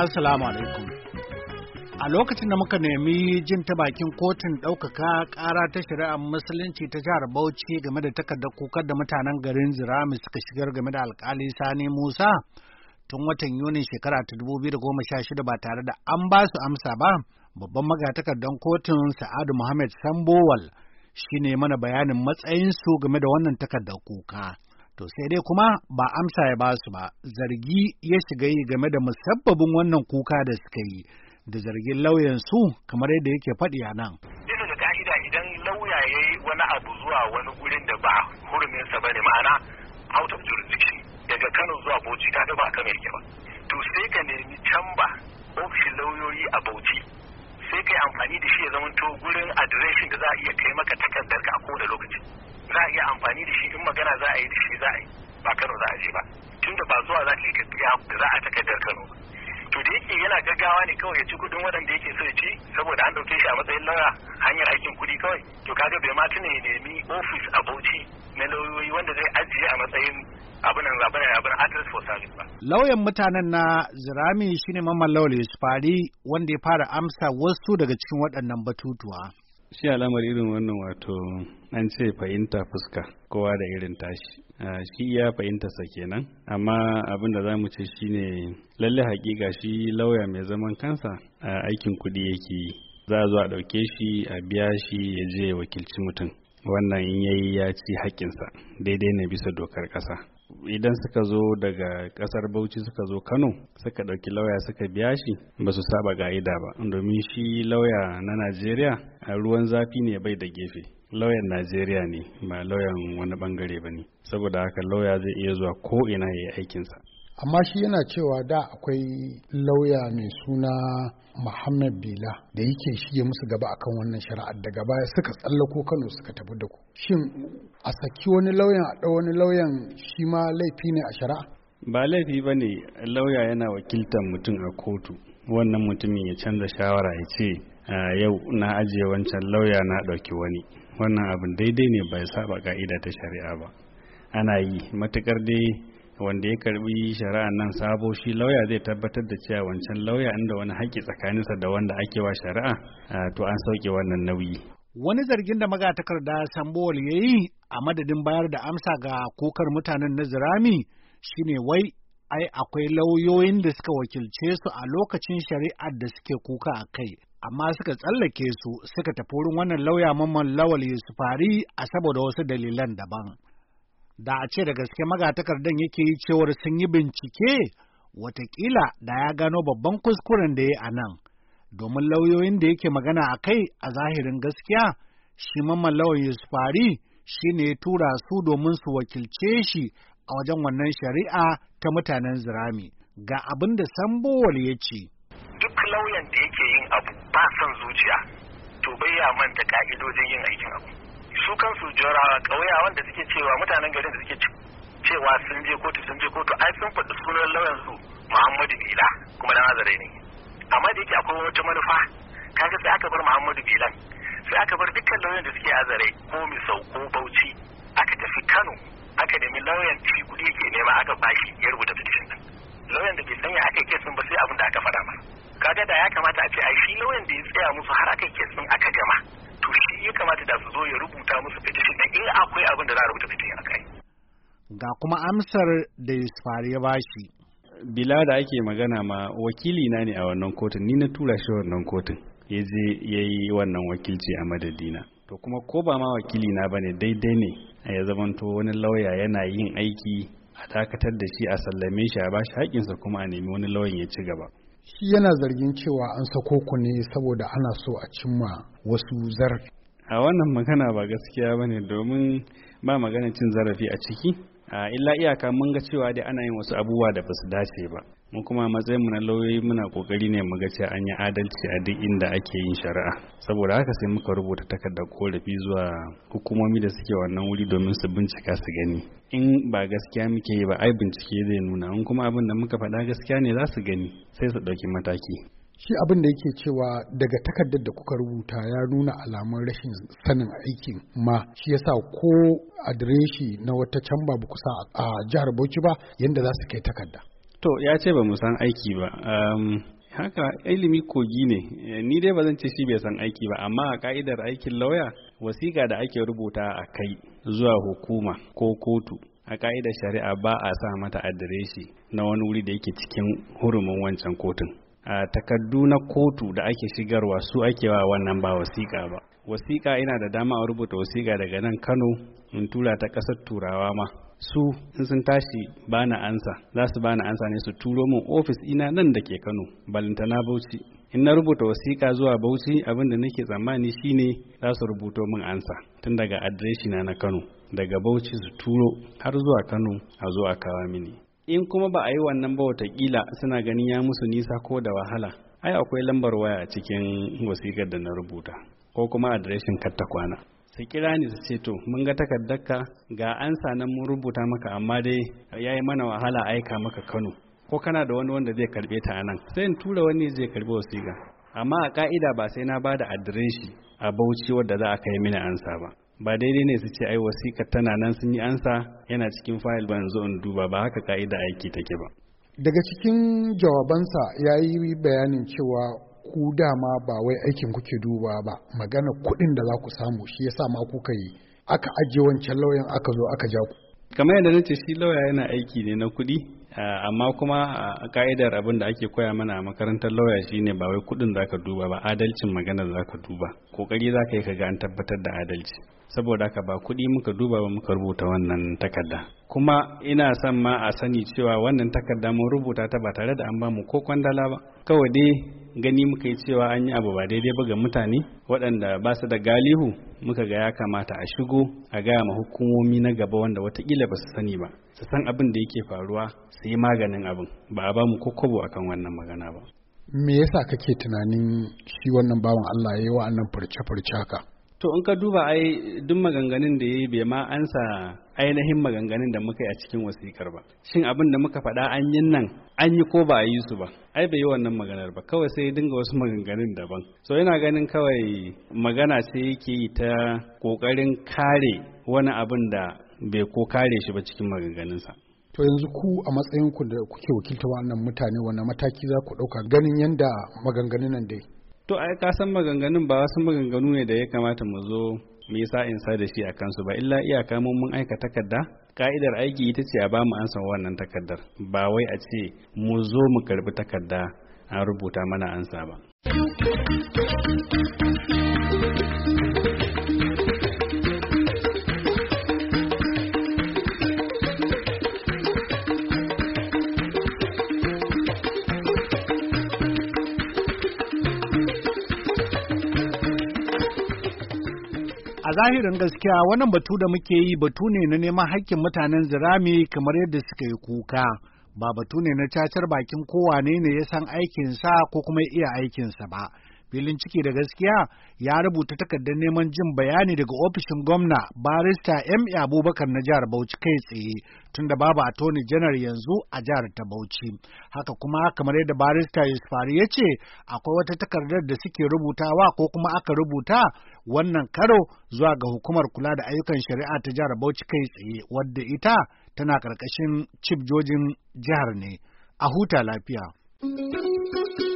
Assalamu alaikum. A lokacin da muka nemi jin ta bakin kotun ɗaukaka ƙara ta shari'ar musulunci ta jihar Bauchi game da takardar kukar da mutanen garin Zirami suka shigar game da alkali Sani Musa tun watan Yunin shekara ta 2016 ba tare da an ba su amsa ba, babban magatakardan kotun Sa'adu Muhammad Sambowal shi ne mana bayanin matsayinsu game da wannan takardar kuka. To sai dai kuma ba amsa ya ba su ba, zargi ya shiga yi game da musabbabin wannan kuka da suka yi, da zargin lauyansu kamar yadda yake faɗi a nan. Bisa ga ka'ida idan lauya ya yi wani abu zuwa wani gurin da ba huruminsa ba ne, ma'ana out of jurisdiction, daga Kano zuwa Bauchi ta ba Kano yake ba. To sai ka nemi camba ofishin lauyoyi a Bauchi, sai ka yi amfani da shi ya zamanto gurin adireshin da za a iya kai maka takardar ka a kowane lokaci. Za a iya amfani da shi in magana za a yi da shi za a yi, ba Kano za a je ba. Tunda ba zuwa za ka yi za a takardar Kano ba. To da yake yana gaggawa ne kawai ya ci kudin waɗanda yake so ya ci saboda an ɗauke shi a matsayin lauya hanyar aikin kuɗi kawai. To kaga bai ma tuna ya nemi ofis a Bauchi na lauyoyi wanda zai ajiye a matsayin abin address for service ba. Lauyan mutanen na Zirami shine Mamman Lawal Yusufari wanda ya fara amsa wasu daga cikin waɗannan batutuwa. Shi alamar irin wannan wato an ce fahimta fuska kowa da irin tashi. Shi ya fahimta sa kenan, amma abin da za mu ce shine lalle hakika shi lauya mai zaman kansa a aikin kuɗi yake yi. Za a zo a ɗauke shi a biya shi ya je ya wakilci mutum. Wannan in yayi ya ci haƙƙinsa daidai ne bisa dokar ƙasa. Idan suka zo daga ƙasar Bauchi suka zo Kano suka ɗauki lauya suka biya shi ba su saba ga'ida ba, domin shi lauya na Najeriya a ruwan zafi ne bai da gefe. Lauyan Najeriya ne ba lauyan wani bangare ba ne, saboda haka lauya zai iya zuwa ko ina ya yi aikinsa. Amma shi yana cewa da akwai lauya mai suna Muhammad Bila da yake shige musu gaba akan wannan shari'ar, daga baya suka tsallako Kano suka tafi da ku. Shin a saki wani lauyan a ɗau wani lauyan shi ma laifi ne a shari'a? Ba laifi ba ne lauya yana wakiltar mutum a kotu, wannan mutumin ya canza shawara ya ce yau na ajiye wancan lauya na ɗauki wani. Wannan abin daidai ne bai saba ka'ida ta shari'a ba. Ana yi matukar dai wanda ya karbi shari'a nan sabo shi lauya zai tabbatar da cewa wancan lauya inda wani haƙƙi tsakaninsa da wanda ake wa shari'a to an sauke wannan nauyi. Wani zargin da magatakarda Sambowal ya yi a madadin bayar da amsa ga kokar mutanen na Zirami shine wai ai akwai lauyoyin da suka wakilce su a lokacin shari'ar da suke kuka a kai, amma suka tsallake su suka tafi wurin wannan lauya Mamman Lawal Yusufari a saboda wasu dalilan daban. Da a ce da gaske magatakardan yake yi cewar sun yi bincike, watakila da ya gano babban kuskuren da ya a nan, domin lauyoyin da yake magana a kai a zahirin gaskiya, shi Mamman Lawal Yusufari shi ne ya tura su domin su wakilce shi a wajen wannan shari'a ta mutanen Zirami. Ga abin da Sambowal ya ce. Duk lauyan da yake yin abu ba son zuciya, to bai ya manta ka'idojin yin aikin abu. Su kansu jorawa ƙauya wanda suke cewa mutanen garin da suke cewa sun je kotu ai sun faɗi sunan lauyan su Muhammadu Bila kuma dan Azare ne. Amma da yake akwai wata manufa, kaga sai aka bar Muhammadu Bilan, sai aka bar dukkan lauyan da suke Azare ko Misau ko Bauchi, aka tafi Kano aka nemi lauyan shi kuɗi yake nema aka bashi ya rubuta petition din. Lauyan da bai sanya aka yi kesin ba sai abin da aka faɗa masa. Kaga da ya kamata a ce ai shi lauyan da ya tsaya musu har aka yi kesin aka gama. To shi ya kamata da su zo ya rubuta musu petition din in akwai abin da za a rubuta petition akai. Ga kuma amsar da Yusufari ya bashi. Bila da ake magana ma wakili na ne a wannan kotun, ni na tura shi wannan kotun ya je ya yi wannan wakilci a madadina. To kuma ko ba ma wakili na bane daidai ne ya zamanto wani lauya yana yin aiki a dakatar da shi a sallame shi a bashi haƙinsa kuma a nemi wani lauyan ya ci gaba. Shi yana zargin cewa an sako ku ne saboda ana so a cimma wasu zarafi. A wannan magana ba gaskiya bane, domin ba magana cin zarafi a ciki. Illa iyaka mun ga cewa dai ana yin wasu abubuwa da basu dace ba. Mu kuma matsayin mu na lauyoyi muna kokari ne mu ga cewa an yi adalci a duk inda ake yin shari'a. Saboda haka sai muka rubuta takardar korafi zuwa hukumomi da suke wannan wuri domin su bincika su gani. In ba gaskiya muke yi ba ai bincike zai nuna, in kuma abin da muka faɗa gaskiya ne za su gani sai su ɗauki mataki. Shi abin da yake cewa daga takardar da kuka rubuta ya nuna alamun rashin sanin aikin ma, shi yasa ko adireshi na wata can ba kusa a jihar Bauchi ba yanda za su kai takarda. To ya ce ba mu san aiki ba. haka ilimi kogi ne, ni dai ba zan ce shi bai san aiki ba, amma a ka'idar aikin lauya wasiƙa da ake rubuta a kai zuwa hukuma ko kotu a ka'idar shari'a ba a sa mata adireshi na wani wuri da yake cikin hurumin wancan kotun. A takardu na kotu da ake shigarwa su ake wa wannan ba wasiƙa ba. Wasiƙa ina da dama a rubuta wasiƙa daga nan Kano in tura ta ƙasar Turawa ma. Su in sun tashi bana ansa, za su bani ansa ne su turo min ofis ina nan da ke Kano, balintana Bauchi. In na rubuta wasiƙa zuwa Bauchi abin da nake tsammani shine za su rubuto min ansa tun daga adireshi na Kano, daga Bauchi su turo har zuwa Kano a zo a kawo mini. In kuma ba a yi wannan ba watakila suna ganin ya musu nisa ko da wahala, ai akwai lambar waya a cikin wasiƙar da na rubuta ko kuma adireshin katta kwana. Su kira ni su ce to mun ga takardarka ga ansa nan mun rubuta maka amma dai yayi mana wahala aika maka Kano, ko kana da wani wanda zai karbe ta anan, sai in tura wani zai karbi wasiƙa. Amma a ka'ida ba sai na bada adireshi a Bauchi wadda za a kai mini ansa ba daidai ne su ce ai wasiƙar tana nan sun yi ansa yana cikin fayil ba yanzu in duba, ba haka ka'ida aiki take ba. Daga cikin jawabansa ya yi bayanin cewa ku dama ba wai aikin kuke duba ba, magana kuɗin da za ku samu shi yasa ma kuka yi aka ajiye wancan lauyan aka zo aka ja ku. Kamar yadda nace shi lauya yana aiki ne na kuɗi, amma kuma a ka'idar abin da ake koya mana a makarantar lauya shine ba wai kuɗin zaka duba ba, adalcin magana zaka duba, kokari zaka yi kaga an tabbatar da adalci. Saboda haka ba kuɗi muka duba ba muka rubuta wannan takarda. Kuma ina son ma a sani cewa wannan takarda mun rubuta ta ba tare da an ba mu ko kwandala ba, kawai dai gani muka yi cewa an yi abu ba daidai ba ga mutane waɗanda ba su da galihu, muka ga ya kamata a shigo a gaya ma hukumomi na gaba wanda watakila ba su sani ba, su san abin da yake faruwa su yi maganin abin, ba a ba mu kokobo akan wannan magana ba. Me yasa kake tunanin shi wannan bawan Allah ya yi wa'annan furce-furce haka? To in ka duba ai duk maganganun da ya yi bai ma ansa ainihin maganganun da muka yi a cikin wasikar ba. Shin abin da muka faɗa an yi nan an yi ko ba a yi su ba? Ai bai yi wannan maganar ba, kawai sai ya dinga wasu maganganun daban. So yana ganin kawai magana ce yake yi ta ƙoƙarin kare wani abin da bai ko kare shi ba cikin maganganunsa. To yanzu ku a matsayinku da kuke wakilta wannan mutane wani mataki za ku ɗauka ganin yadda maganganun nan dai? To ai ka san maganganun ba wasu maganganu ne da ya kamata mu zo mu yi sa'in sa da shi a kansu ba, illa iyaka mun aika takarda, ka'idar aiki ita ce a ba mu ansa wannan takardar, ba wai a ce mu zo mu karbi takarda an rubuta mana ansa ba. A zahirin gaskiya wannan batu da muke yi batu ne na neman haƙƙin mutanen Zirami kamar yadda suka yi kuka, ba batu ne na cacar bakin kowane ne ya san aikinsa ko kuma iya aikinsa ba. Filin ciki da gaskiya ya rubuta takardar neman jin bayani daga ofishin gwamna barista M. Abubakar na jihar Bauchi kai tsaye tunda babu attorney general yanzu a jihar ta Bauchi. Haka kuma kamar yadda barista Yusufari ya ce akwai wata takardar da suke rubutawa ko kuma aka rubuta wannan karo zuwa ga hukumar kula da ayyukan shari'a ta jihar Bauchi kai tsaye wadda ita tana karkashin chief jojin jihar ne. A huta lafiya.